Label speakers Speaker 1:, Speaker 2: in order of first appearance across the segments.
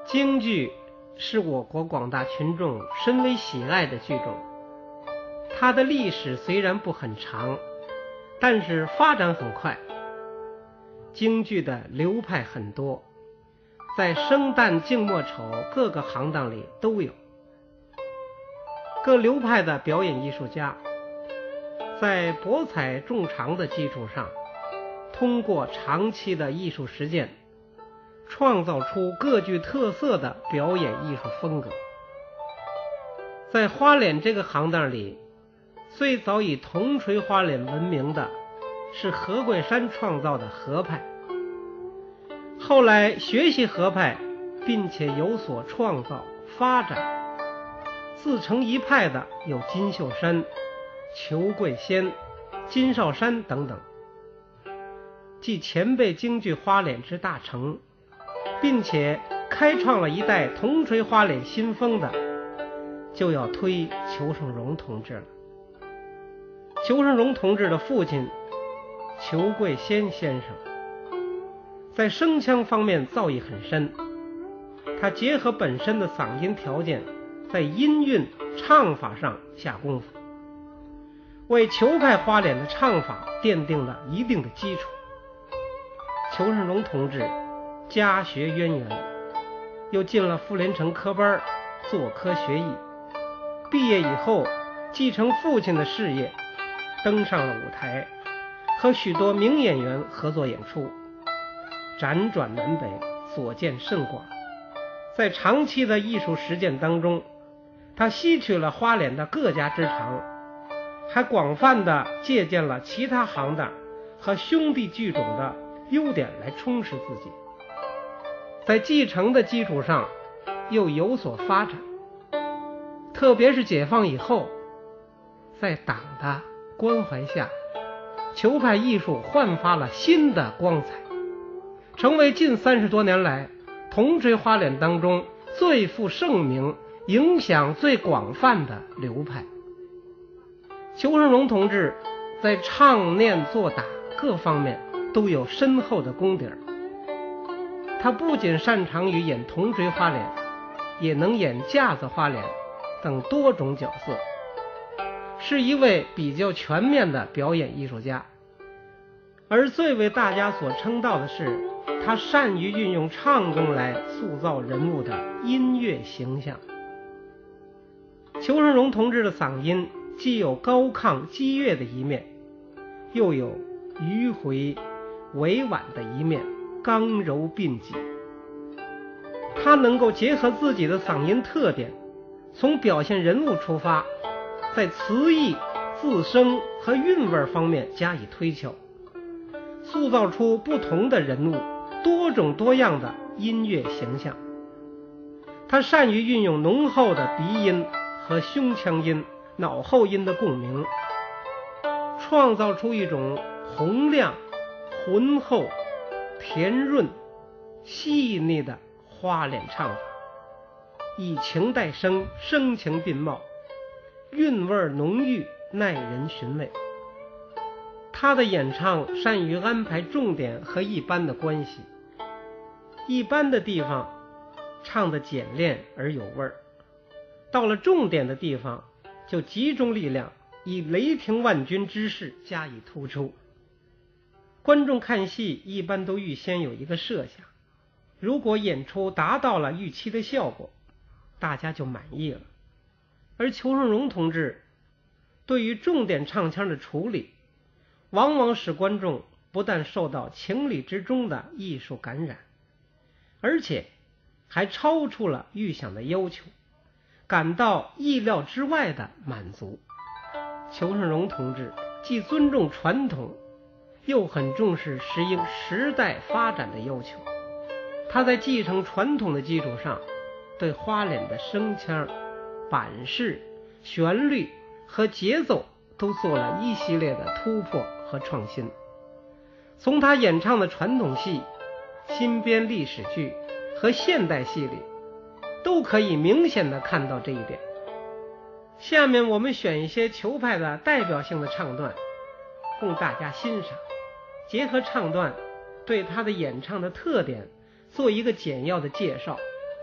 Speaker 1: 京剧是我国广大群众深为喜爱的剧种，它的历史虽然不很长，但是发展很快。京剧的流派很多，在生旦净末丑各个行当里都有。各流派的表演艺术家在博采众长的基础上，通过长期的艺术实践，创造出各具特色的表演艺术风格。在花脸这个行当里，最早以铜锤花脸闻名的是何桂山创造的河派，后来学习河派并且有所创造发展，自成一派的有金秀山、裘桂仙、金少山等等。继前辈京剧花脸之大成，并且开创了一代铜锤花脸新风的，就要推裘盛戎同志了。裘盛戎同志的父亲裘桂仙先生在声腔方面造诣很深，他结合本身的嗓音条件，在音韵唱法上下功夫，为裘派花脸的唱法奠定了一定的基础。裘盛戎同志家学渊源，又进了傅连城科班做科学艺，毕业以后继承父亲的事业，登上了舞台，和许多名演员合作演出，辗转南北，所见甚广。在长期的艺术实践当中，他吸取了花脸的各家之长，还广泛的借鉴了其他行当和兄弟剧种的优点来充实自己，在继承的基础上又有所发展。特别是解放以后，在党的关怀下，裘派艺术焕发了新的光彩，成为近30多年来铜锤花脸当中最负盛名、影响最广泛的流派。裘盛戎同志在唱念做打各方面都有深厚的功底儿，他不仅擅长于演铜锤花脸，也能演架子花脸等多种角色，是一位比较全面的表演艺术家。而最为大家所称道的是，他善于运用唱功来塑造人物的音乐形象。裘盛戎同志的嗓音既有高亢激越的一面，又有迂回委婉的一面，刚柔并济。他能够结合自己的嗓音特点，从表现人物出发，在词意、字声和韵味方面加以推敲，塑造出不同的人物，多种多样的音乐形象。他善于运用浓厚的鼻音和胸腔音、脑后音的共鸣，创造出一种洪亮、浑厚、甜润、细腻的花脸唱法，以情带声，声情并茂，韵味浓郁，耐人寻味。他的演唱善于安排重点和一般的关系，一般的地方唱得简练而有味儿，到了重点的地方就集中力量，以雷霆万钧之势加以突出。观众看戏一般都预先有一个设想，如果演出达到了预期的效果，大家就满意了。而裘盛戎同志对于重点唱腔的处理，往往使观众不但受到情理之中的艺术感染，而且还超出了预想的要求，感到意料之外的满足。裘盛戎同志既尊重传统，又很重视适应时代发展的要求。他在继承传统的基础上，对花脸的声腔、板式、旋律和节奏都做了一系列的突破和创新。从他演唱的传统戏、新编历史剧和现代戏里，都可以明显地看到这一点。下面我们选一些裘派的代表性的唱段供大家欣赏，结合唱段对他的演唱的特点做一个简要的介绍，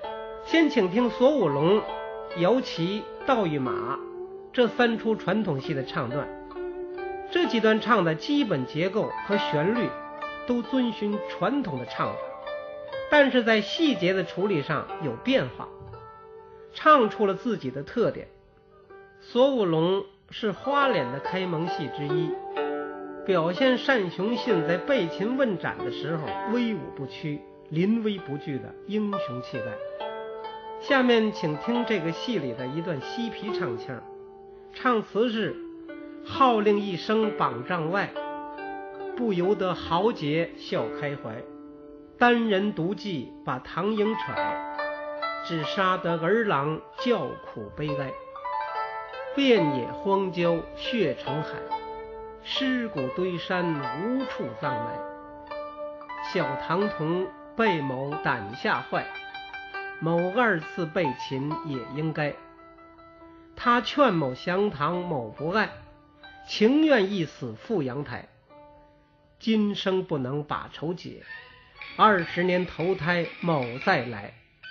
Speaker 1: 先请听索武龙、姚琦、道与马这3出传统戏的唱段。这几段唱的基本结构和旋律都遵循传统的唱法，但是在细节的处理上有变化，唱出了自己的特点。索武龙是花脸的开蒙戏之一，表现单雄信在被擒问斩的时候威武不屈、临危不惧的英雄气概。下面请听这个戏里的一段西皮唱腔，唱词是：号令一声榜帐外，不由得豪杰笑开怀。单人独骑把唐营揣，只杀得儿郎叫苦悲哀。遍野荒郊血成海，尸骨堆山无处葬埋。小唐童被某胆吓坏，某2次被擒也应该。他劝某降唐，某不爱，情愿一死赴阳台。今生不能把仇解，20年投胎某再来。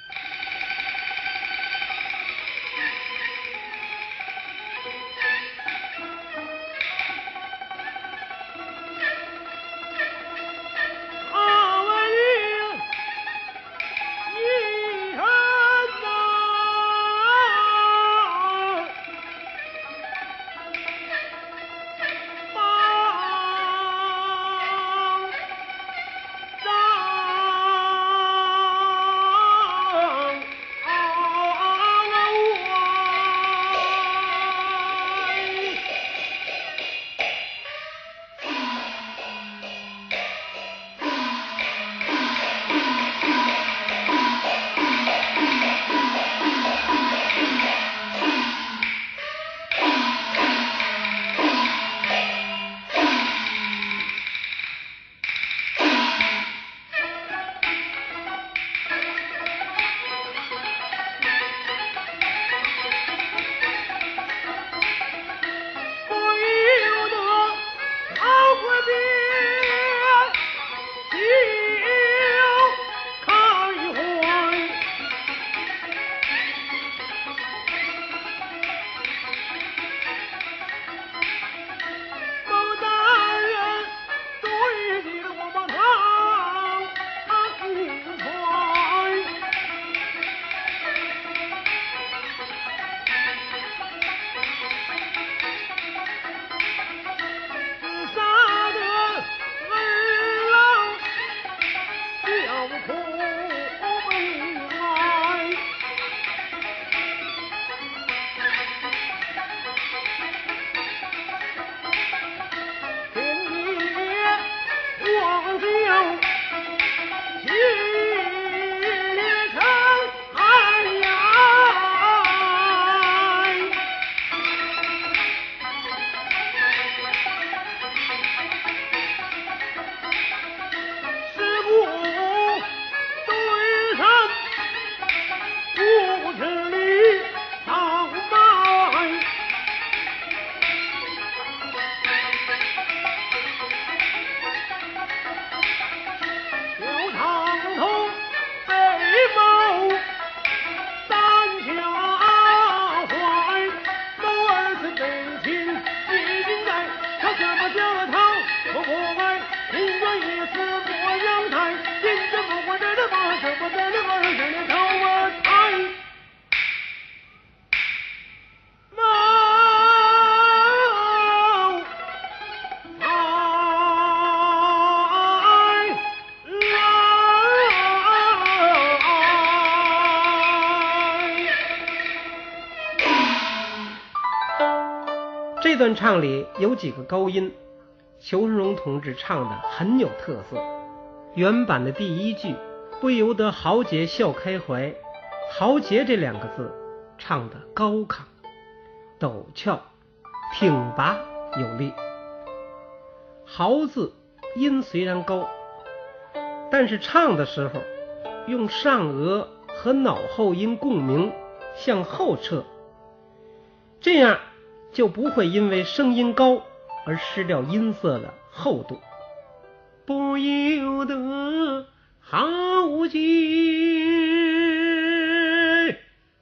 Speaker 1: 这段唱里有几个高音，裘盛戎同志唱的很有特色。原版的第1句不由得豪杰笑开怀，豪杰这2个字唱得高亢陡峭挺拔有力。豪字音虽然高，但是唱的时候用上颚和脑后音共鸣向后撤，这样就不会因为声音高而失掉音色的厚度。不由得豪杰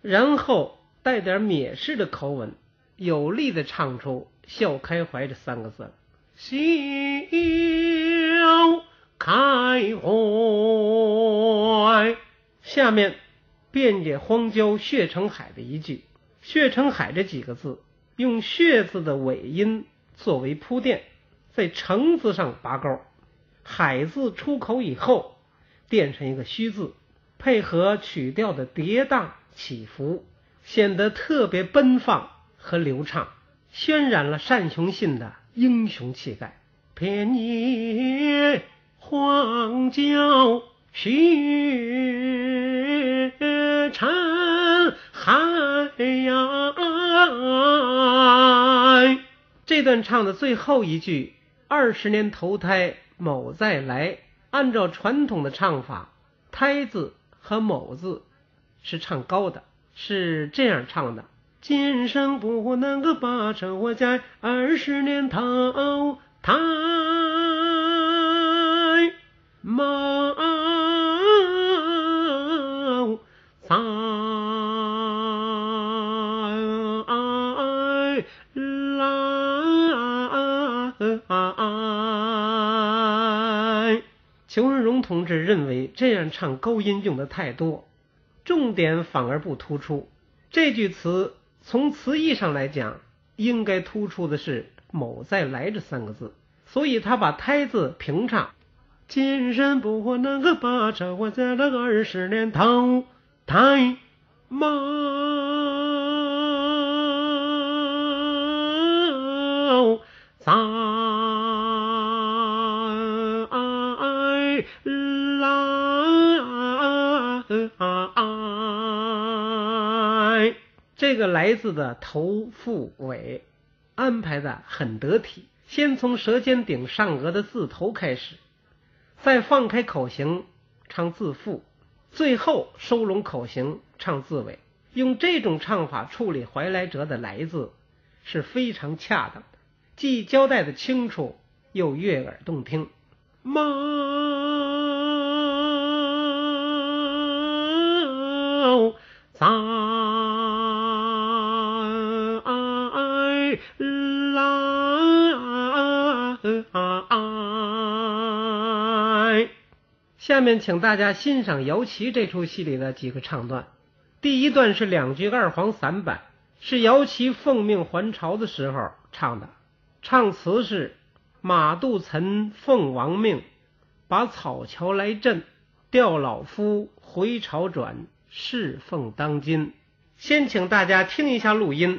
Speaker 1: 然后带点蔑视的口吻，有力地唱出笑开怀这3个字。笑开怀。下面辩解荒郊血成海的一句，血成海这几个字用血字的尾音作为铺垫，在成字上拔高，海字出口以后垫上一个虚字，配合曲调的跌宕起伏，显得特别奔放和流畅，渲染了单雄信的英雄气概。遍野荒郊血成海呀。这段唱的最后一句20年投胎某再来，按照传统的唱法，胎字和某字是唱高的，是这样唱的：今生不能够把守我在20年投胎某再来。裘润荣同志认为这样唱高音用的太多，重点反而不突出。这句词从词义上来讲，应该突出的是某再来这3个字，所以他把胎字平唱。今生不能够把守我在了20年投胎某再来。这个来字的头腹尾安排的很得体，先从舌尖顶上颚的字头开始，再放开口型唱字腹，最后收拢口型唱字尾。用这种唱法处理怀来者的来字是非常恰当的，既交代的清楚，又悦耳动听。某再来。下面请大家欣赏姚琦这出戏里的几个唱段。第一段是2句2黄散板，是姚琦奉命还朝的时候唱的，唱词是：马肚岑奉王命，把草桥来镇，调老夫回朝转，侍奉当今。先请大家听一下录音。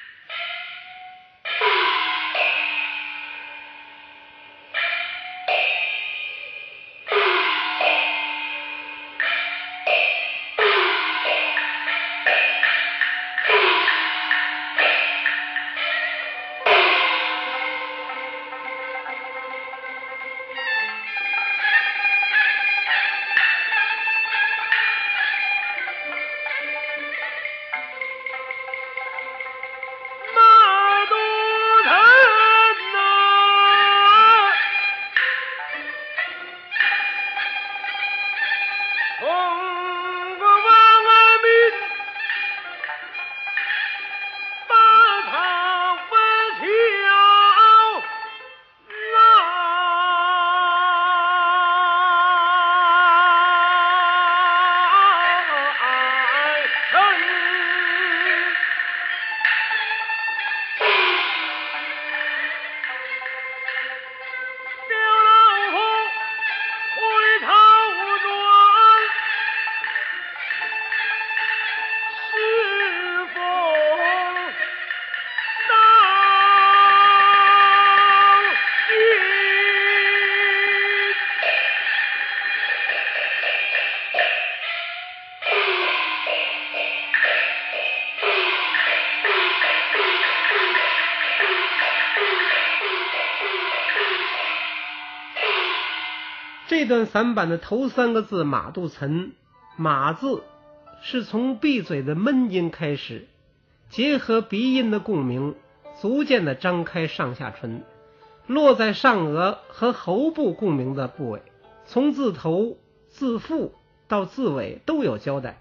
Speaker 1: 这段散板的头3个字马肚岑，马字是从闭嘴的闷音开始，结合鼻音的共鸣，逐渐的张开上下唇，落在上颚和喉部共鸣的部位，从字头、字腹到字尾都有交代。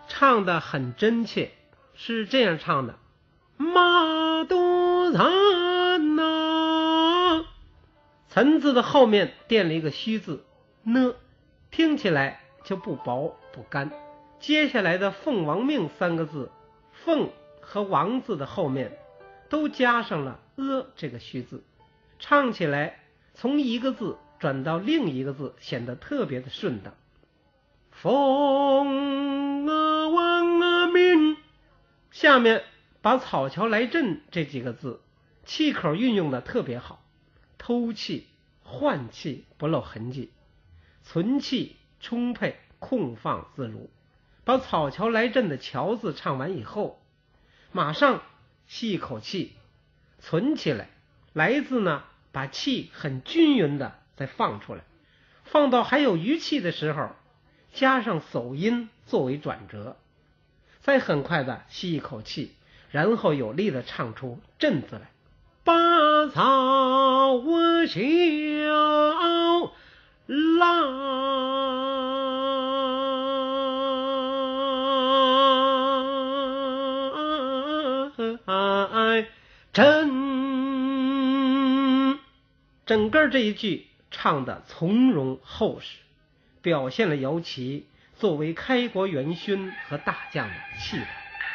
Speaker 1: 唱得很真切，是这样唱的：马都残呐，岑字的后面垫了一个虚字呢，听起来就不薄不干。接下来的凤王命三个字，凤和王字的后面都加上了这个虚字，唱起来从一个字转到另一个字显得特别的顺当。凤王命，下面把草桥来阵这几个字气口运用的特别好，偷气换气不露痕迹，存气充沛，空放自如。把草桥来阵的桥字唱完以后，马上吸一口气，存起来，来字呢把气很均匀的再放出来，放到还有余气的时候加上手音作为转折，再很快的吸一口气，然后有力的唱出阵字来。把草桥来阵，整个这一句唱得从容厚实，表现了姚琦作为开国元勋和大将的气派。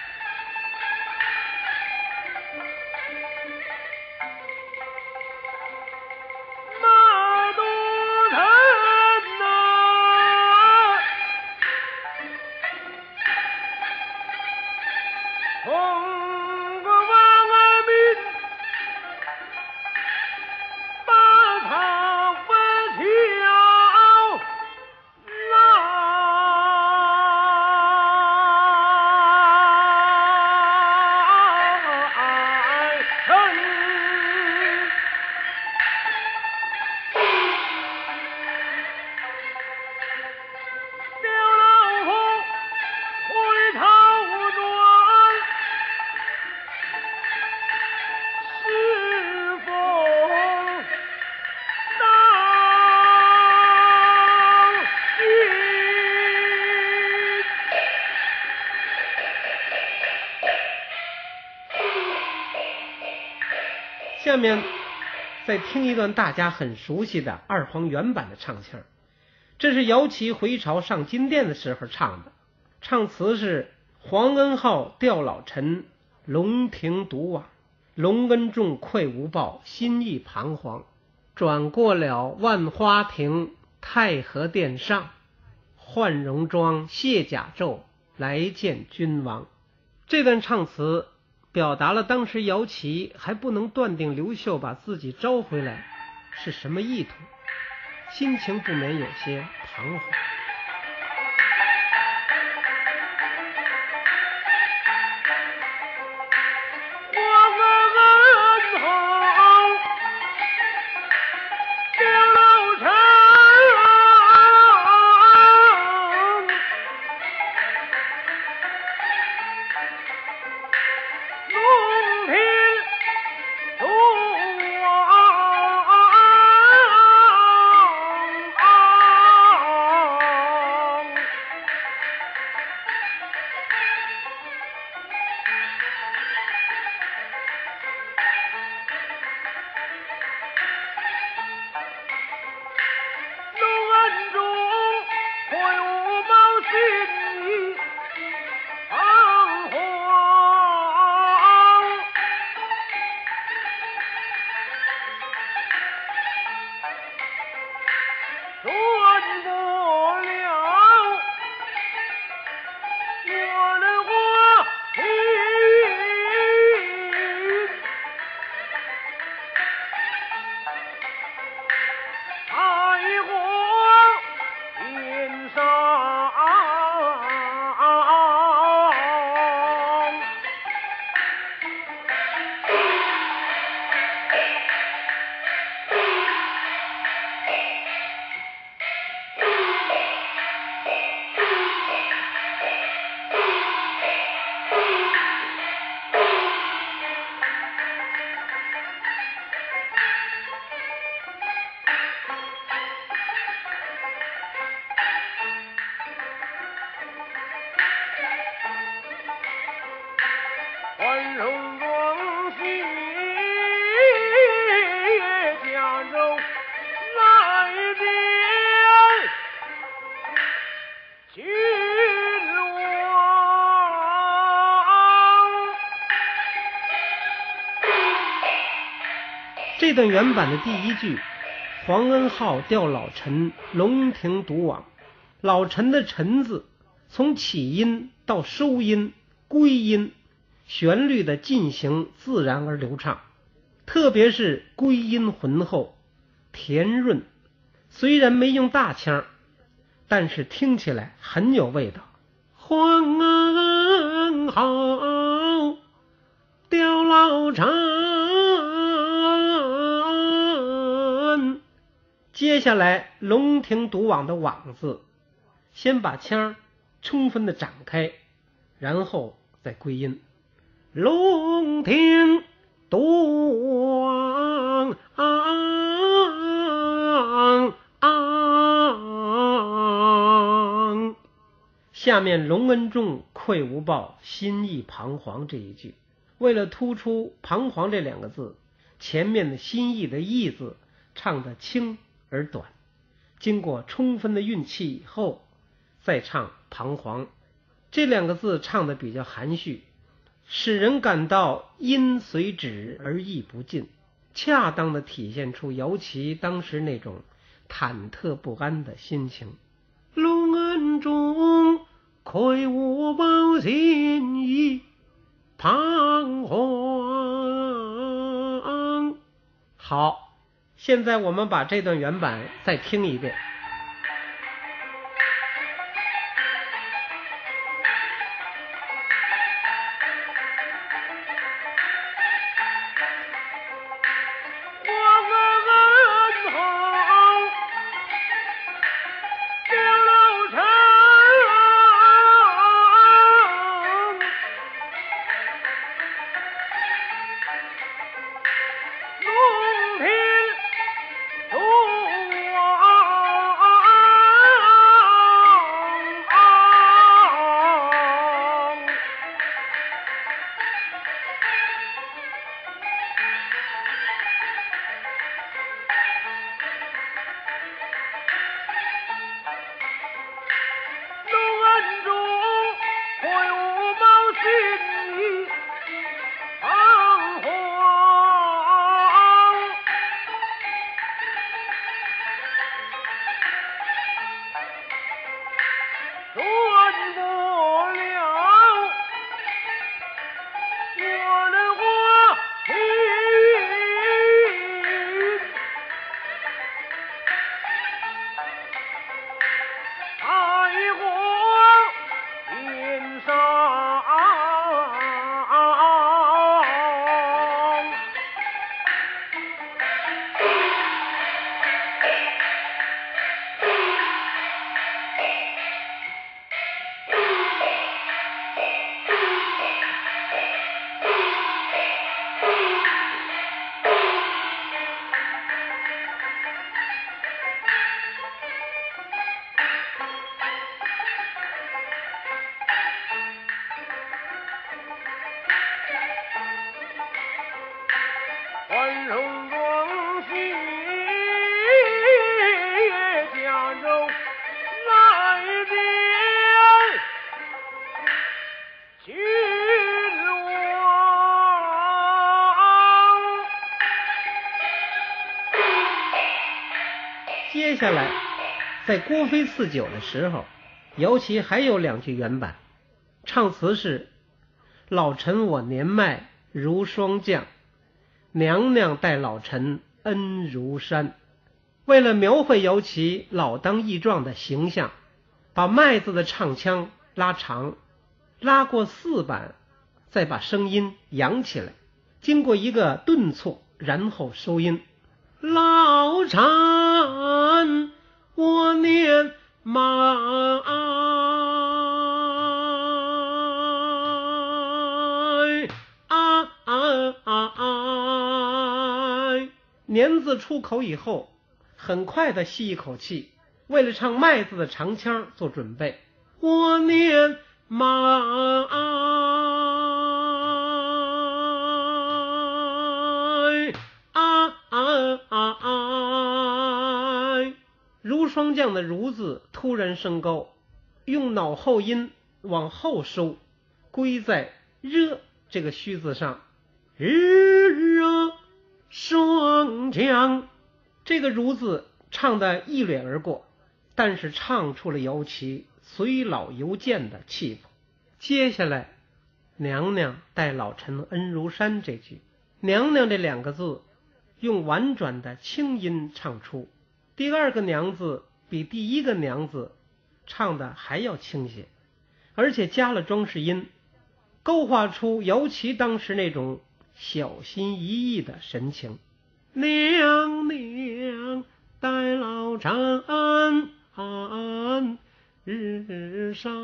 Speaker 1: 下面再听一段大家很熟悉的二黄原版的唱腔，这是姚琦回朝上金殿的时候唱的，唱词是：黄恩浩吊老臣，龙庭独往，隆恩重愧无报，心意彷徨，转过了万花亭，太和殿上，换戎装卸甲胄，来见君王。这段唱词表达了当时姚琦还不能断定刘秀把自己招回来是什么意图，心情不免有些彷徨。
Speaker 2: 君王。
Speaker 1: 这段原版的第一句，黄恩浩调老陈，龙庭独往。老陈的陈字从起音到收音归音，旋律的进行自然而流畅，特别是归音浑厚甜润，虽然没用大腔，但是听起来很有味道。黄恩浩调老陈，接下来龙庭独往的往字，先把腔充分的展开，然后再归音。龙庭独往下面龙恩重愧无报，心意彷徨这一句，为了突出彷徨这两个字，前面的心意的意字唱得轻而短，经过充分的运气以后再唱彷徨，这两个字唱得比较含蓄，使人感到音随止而意不尽，恰当地体现出姚琦当时那种忐忑不安的心情。龙恩重愧无报，心意彷徨。好，现在我们把这段原版再听一遍。
Speaker 2: 万荣光喜加州来电君王。
Speaker 1: 接下来在郭飞赐酒的时候，姚琦还有两句原版，唱词是：老臣我年迈如霜降，娘娘待老臣恩如山。为了描绘姚琦老当益壮的形象，把麦子的唱腔拉长，拉过4板，再把声音扬起来，经过一个顿挫，然后收音。老臣我年迈年字出口以后，很快的吸一口气，为了唱麦字的长腔做准备。我年迈如霜降的如字突然升高， 用脑后音往后收，归在热这个虚字上，日热双江，这个如字唱得一掠而过，但是唱出了姚琦随老犹健的气魄。接下来娘娘待老臣恩如山这句，娘娘这两个字用婉转的清音唱出，第二个娘字比第一个娘字唱的还要轻些，而且加了装饰音，勾画出姚琦当时那种小心翼翼的神情。娘娘待老臣日上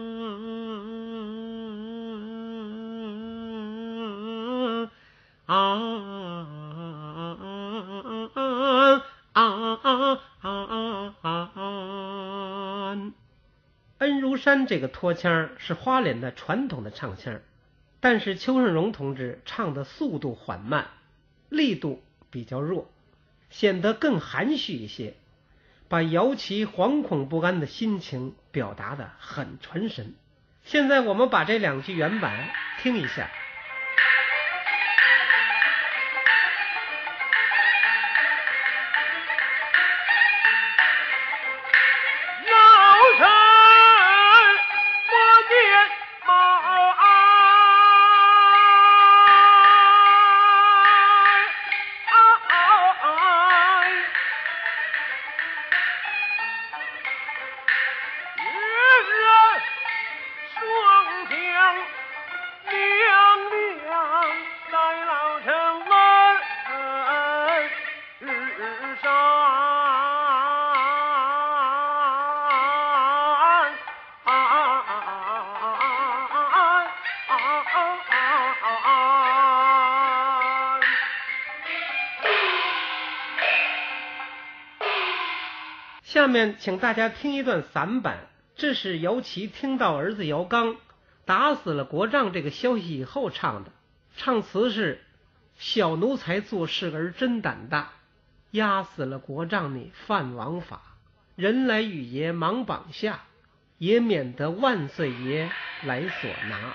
Speaker 1: 恩如山这个拖腔是花脸的传统的唱腔，但是邱胜荣同志唱的速度缓慢，力度比较弱，显得更含蓄一些，把姚琦惶恐不安的心情表达得很传神。现在我们把这两句原版听一下。下面请大家听一段散版，这是姚琦听到儿子姚刚打死了国丈这个消息以后唱的，唱词是：小奴才做事而真胆大，压死了国丈你犯王法，人来与爷忙绑下，也免得万岁爷来所拿。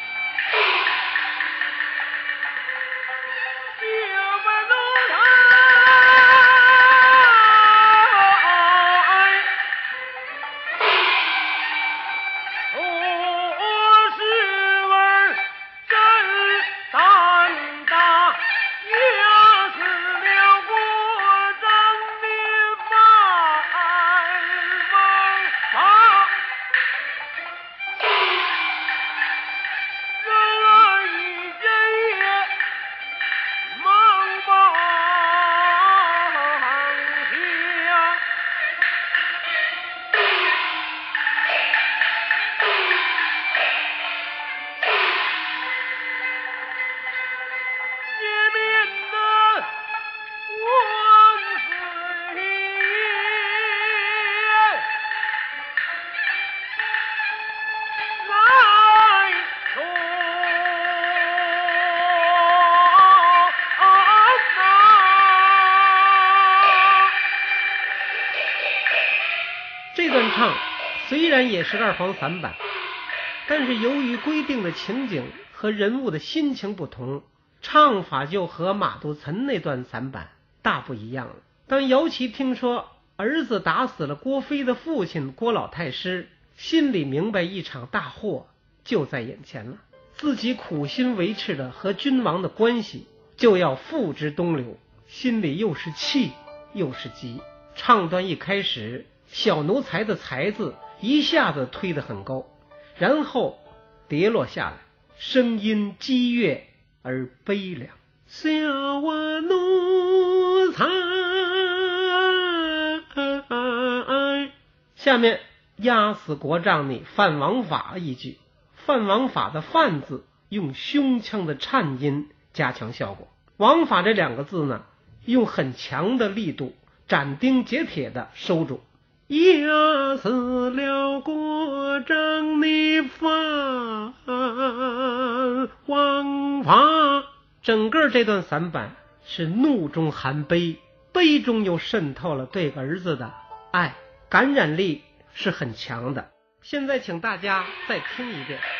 Speaker 1: 这段唱虽然也是二黄散版，但是由于规定的情景和人物的心情不同，唱法就和马杜岑那段散版大不一样了。当姚琦听说儿子打死了郭妃的父亲郭老太师，心里明白一场大祸就在眼前了，自己苦心维持的和君王的关系就要付之东流，心里又是气又是急。唱段一开始，小奴才的才字一下子推得很高，然后跌落下来，声音激越而悲凉。小奴才，下面压死国丈你犯王法一句，犯王法的犯字用胸腔的颤音加强效果，王法这两个字呢，用很强的力度斩钉截铁的收住。压死了国丈你犯王法，整个这段散版是怒中含悲，悲中又渗透了对儿子的爱，感染力是很强的。 现在请大家再听一遍。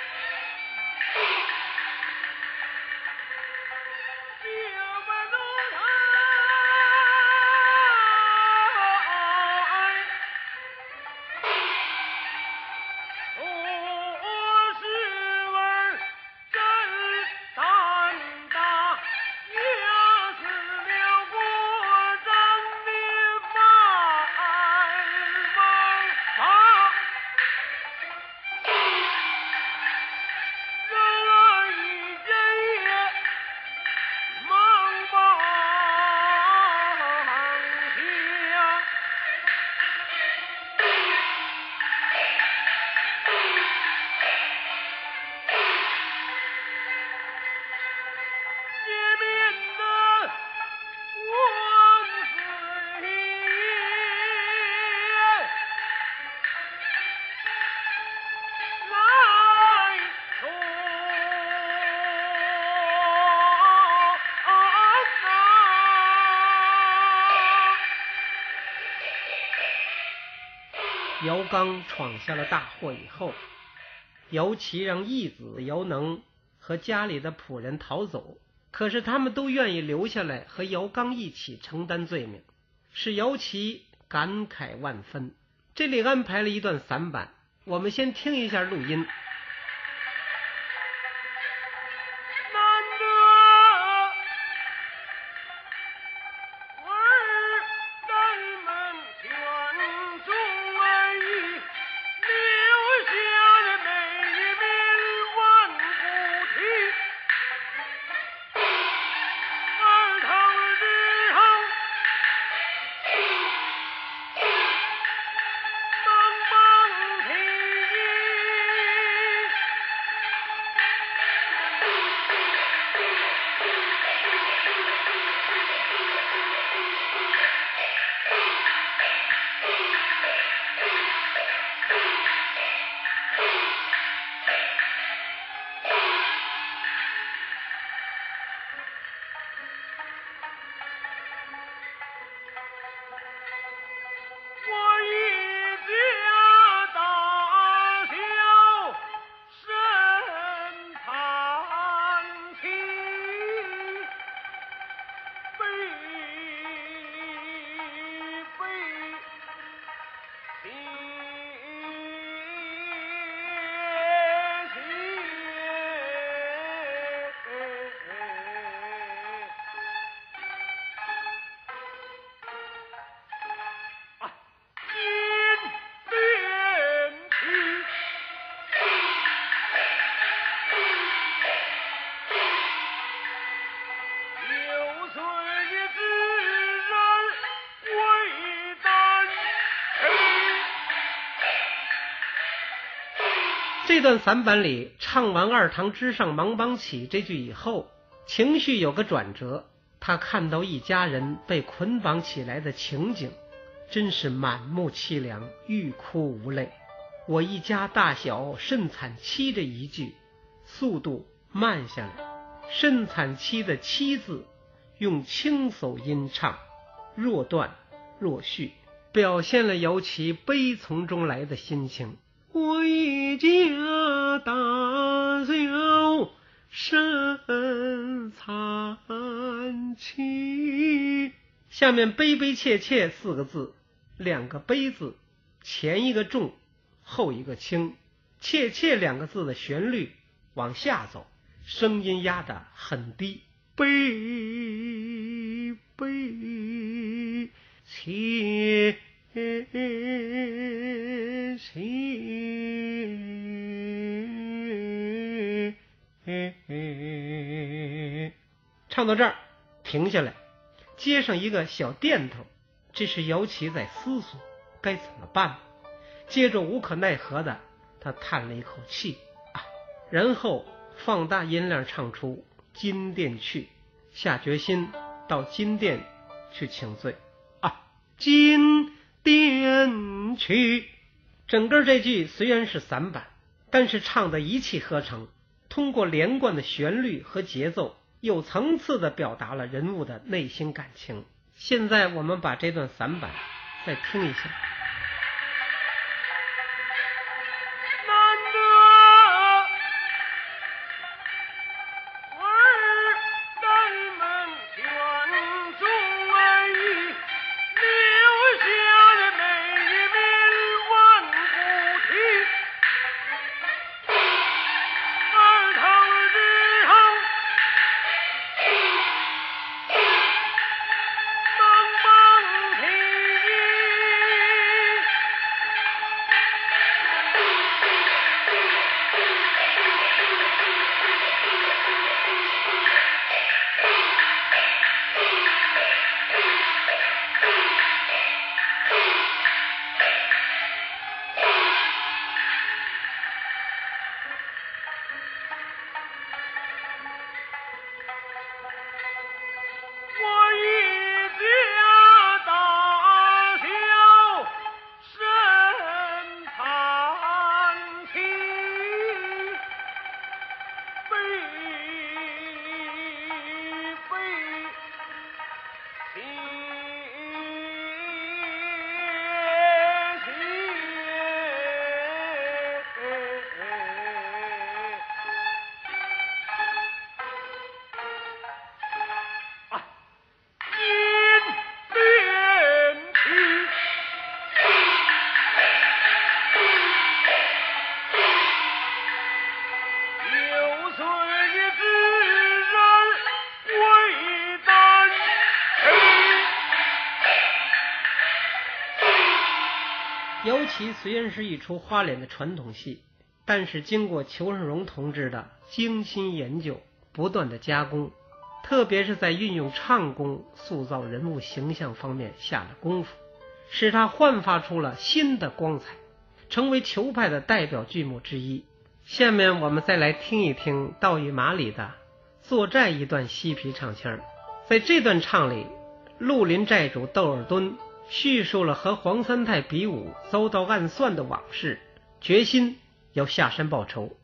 Speaker 1: 姚刚闯下了大祸以后，姚琦让义子姚能和家里的仆人逃走，可是他们都愿意留下来和姚刚一起承担罪名，使姚琦感慨万分。这里安排了一段散板，我们先听一下录音。这段散板里唱完二堂之上芒帮起这句以后，情绪有个转折，他看到一家人被捆绑起来的情景，真是满目凄凉，欲哭无泪。我一家大小甚惨凄这一句速度慢下来，甚惨凄的凄字用轻手音唱，若断若续，表现了姚琦悲从中来的心情。我一家大小甚惨凄，下面悲悲切切四个字，两个悲字，前一个重后一个轻，切切两个字的旋律往下走，声音压得很低，悲悲切唱到这儿停下来，接上一个小垫头，这是姚琦在思索该怎么办。接着无可奈何的他叹了一口气然后放大音量唱出金殿去，下决心到金殿去请罪金殿去。整个这句虽然是散板，但是唱得一气呵成，通过连贯的旋律和节奏，有层次地表达了人物的内心感情。现在我们把这段散板再听一下。 旗虽然是一出花脸的传统戏，但是经过裘盛戎同志的精心研究，不断的加工，特别是在运用唱功塑造人物形象方面下了功夫，使他焕发出了新的光彩，成为裘派的代表剧目之一。下面我们再来听一听道与马里的作寨一段西皮唱腔。在这段唱里，绿林寨主窦尔敦叙述了和黄三太比武遭到暗算的往事，决心要下山报仇。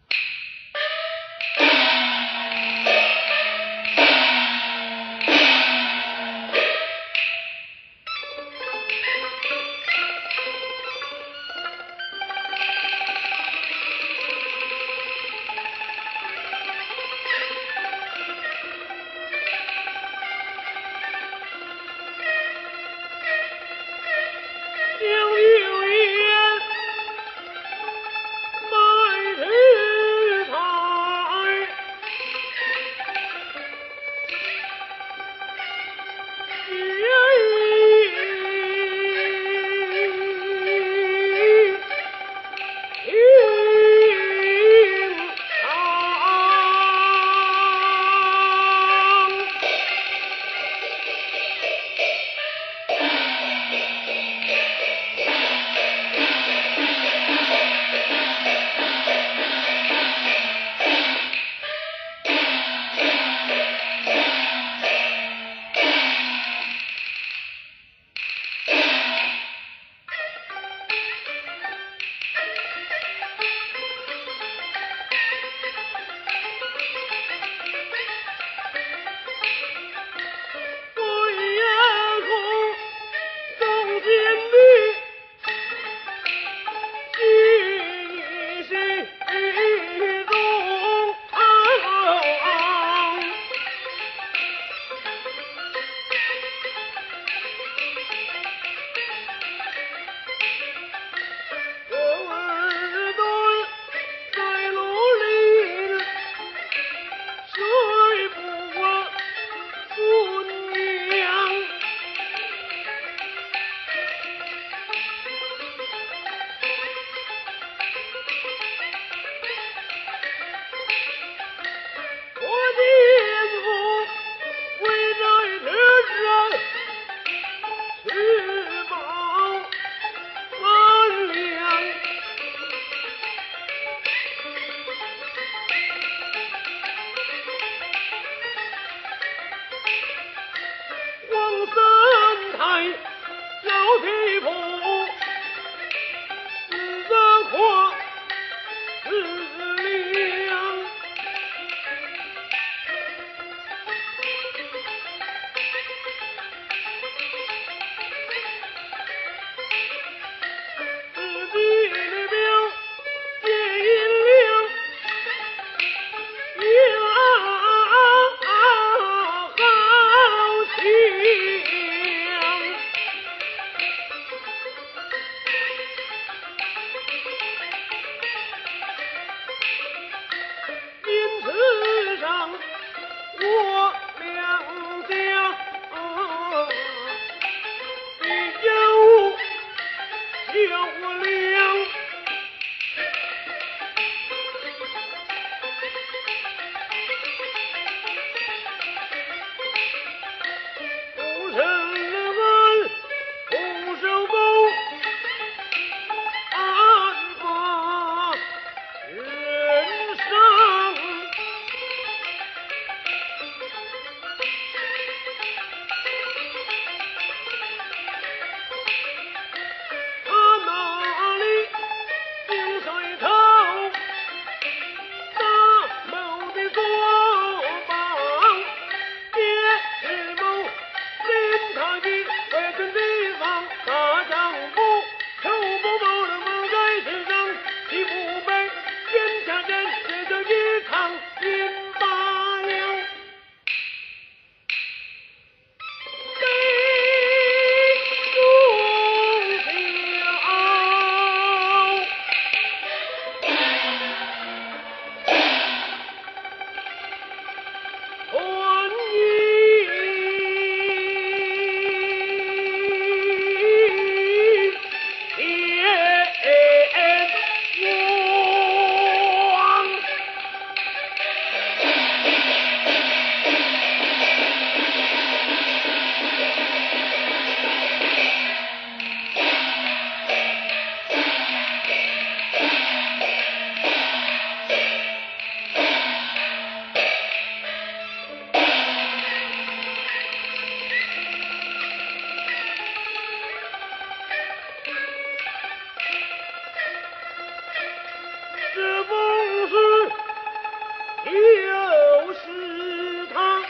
Speaker 2: 就是他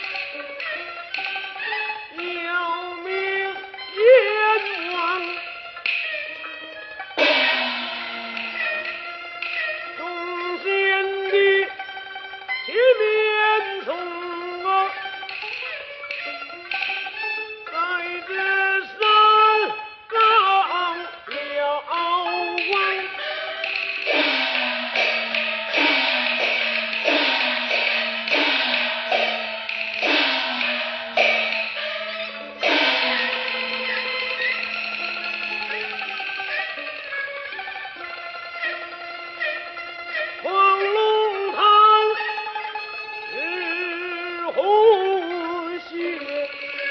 Speaker 2: 要命阎王，众贤的前面从啊，在这山上了望。黄龙潭是红血，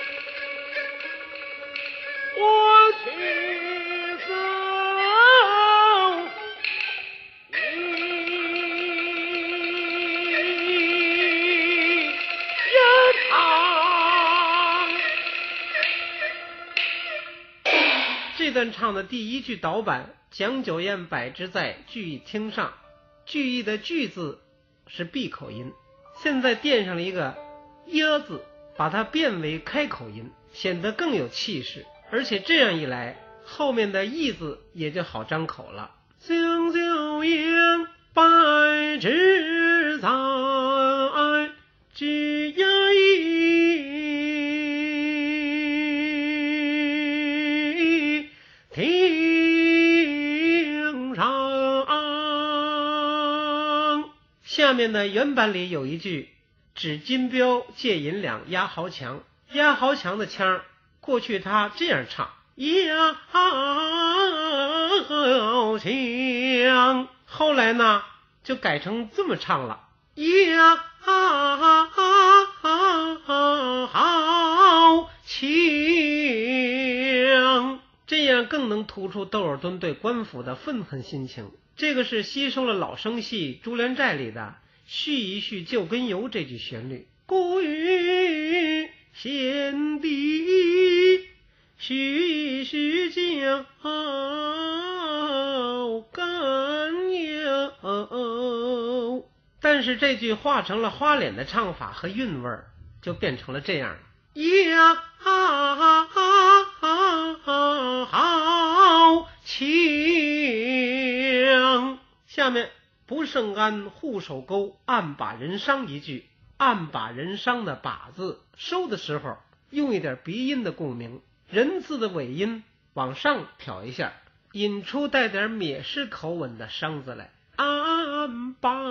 Speaker 2: 我去走一场。
Speaker 1: 这段唱的第一句导板蒋九宴摆之在句意听上，句意的句字是闭口音，现在垫上了一个耶字，把它变为开口音，显得更有气势，而且这样一来后面的意字也就好张口了。蒋九宴摆之在句意听上。下面的原版里有一句指金标借银两压豪强，压豪强的腔过去他这样唱，压豪强，后来呢就改成这么唱了，压豪强，这样更能突出窦尔敦对官府的愤恨心情。这个是吸收了老生戏《珠帘寨》里的续一续旧根由这句旋律，故于贤弟续一续旧根由。但是这句化成了花脸的唱法和韵味儿，就变成了这样，呀豪强。下面不胜安护守沟暗把人伤一句，暗把人伤的把字收的时候用一点鼻音的共鸣，人字的尾音往上挑一下，引出带点蔑视口吻的伤字来，暗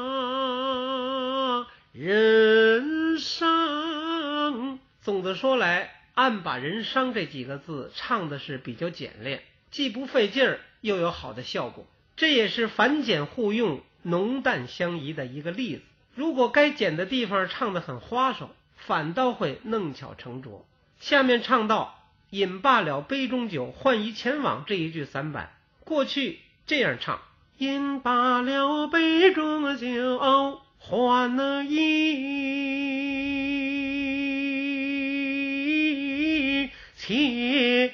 Speaker 1: 把人伤。总的说来，暗把人伤这几个字唱的是比较简练，既不费劲儿，又有好的效果，这也是繁简互用浓淡相宜的一个例子。如果该简的地方唱得很花哨，反倒会弄巧成拙。下面唱到饮罢了杯中酒，换一前往这一句散板，过去这样唱，饮罢了杯中酒，换了一前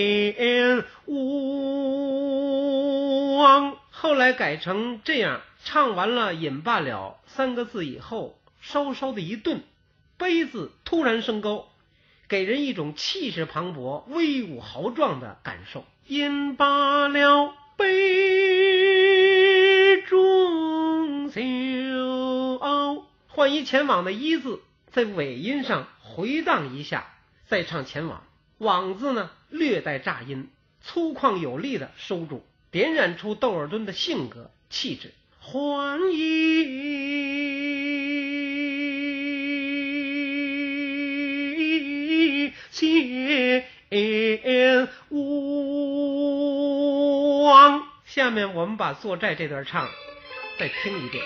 Speaker 1: 往，后来改成这样，唱完了饮罢了三个字以后，稍稍的一顿，杯字突然升高，给人一种气势磅礴威武豪壮的感受。饮罢了杯中酒，换一前往的一字在尾音上回荡一下，再唱前往，往字呢略带炸音，粗犷有力的收住，点染出窦尔敦的性格气质。换一前往。下面我们把坐寨这段唱再听一遍。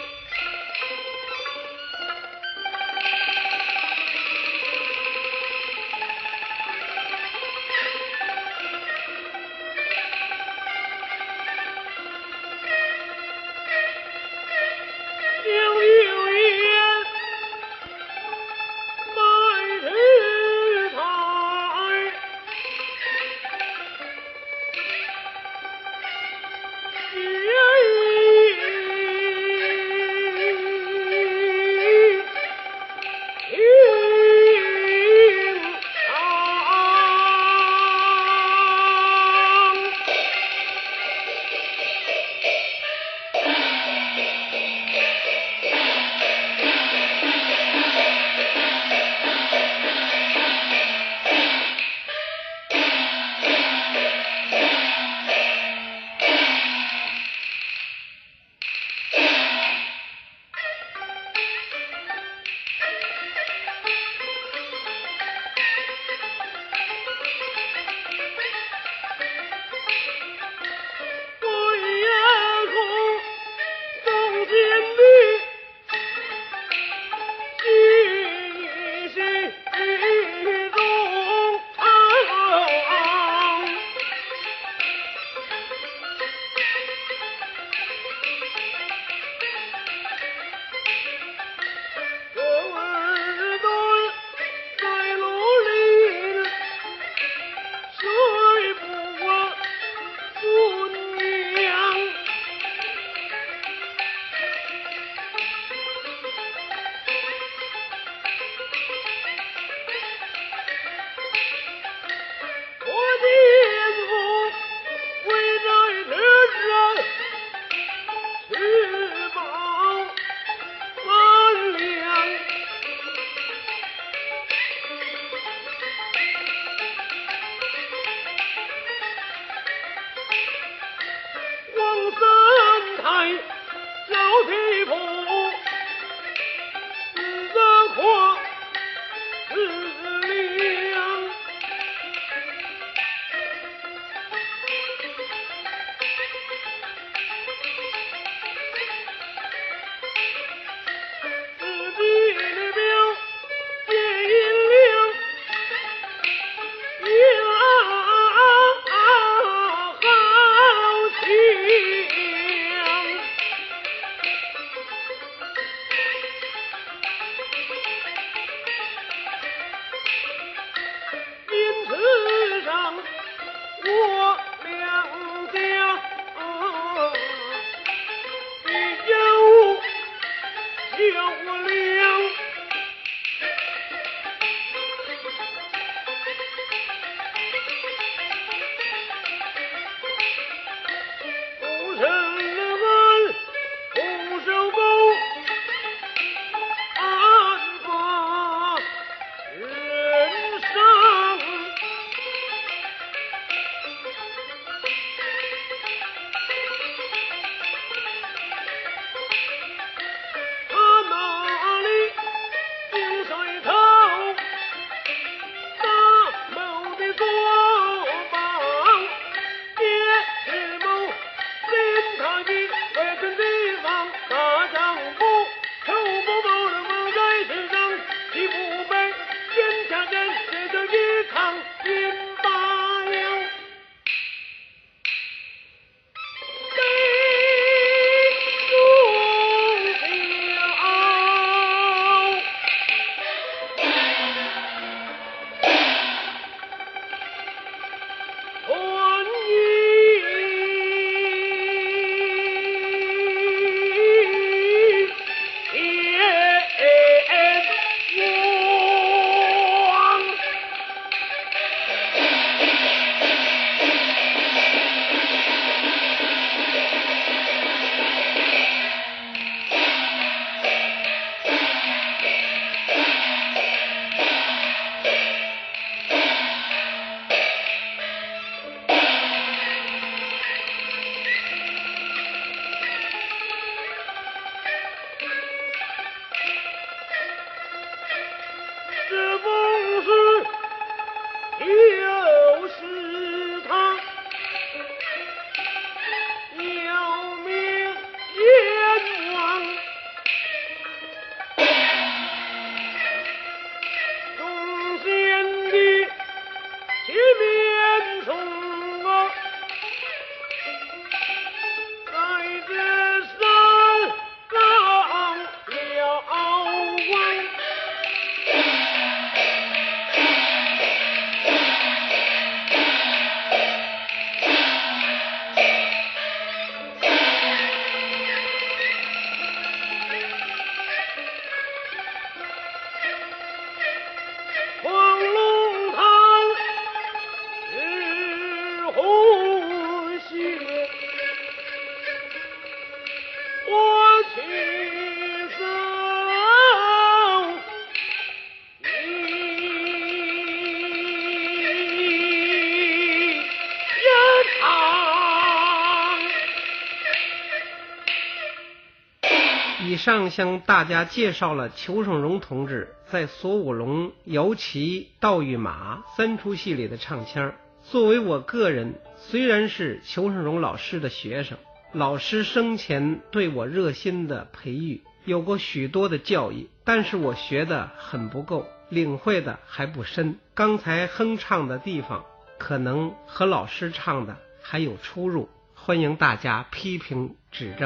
Speaker 1: 以上向大家介绍了裘盛戎同志在索武龙、摇旗、道与马3出戏里的唱腔。作为我个人，虽然是裘盛戎老师的学生，老师生前对我热心的培育，有过许多的教育，但是我学的很不够，领会的还不深。刚才哼唱的地方可能和老师唱的还有出入，欢迎大家批评指正。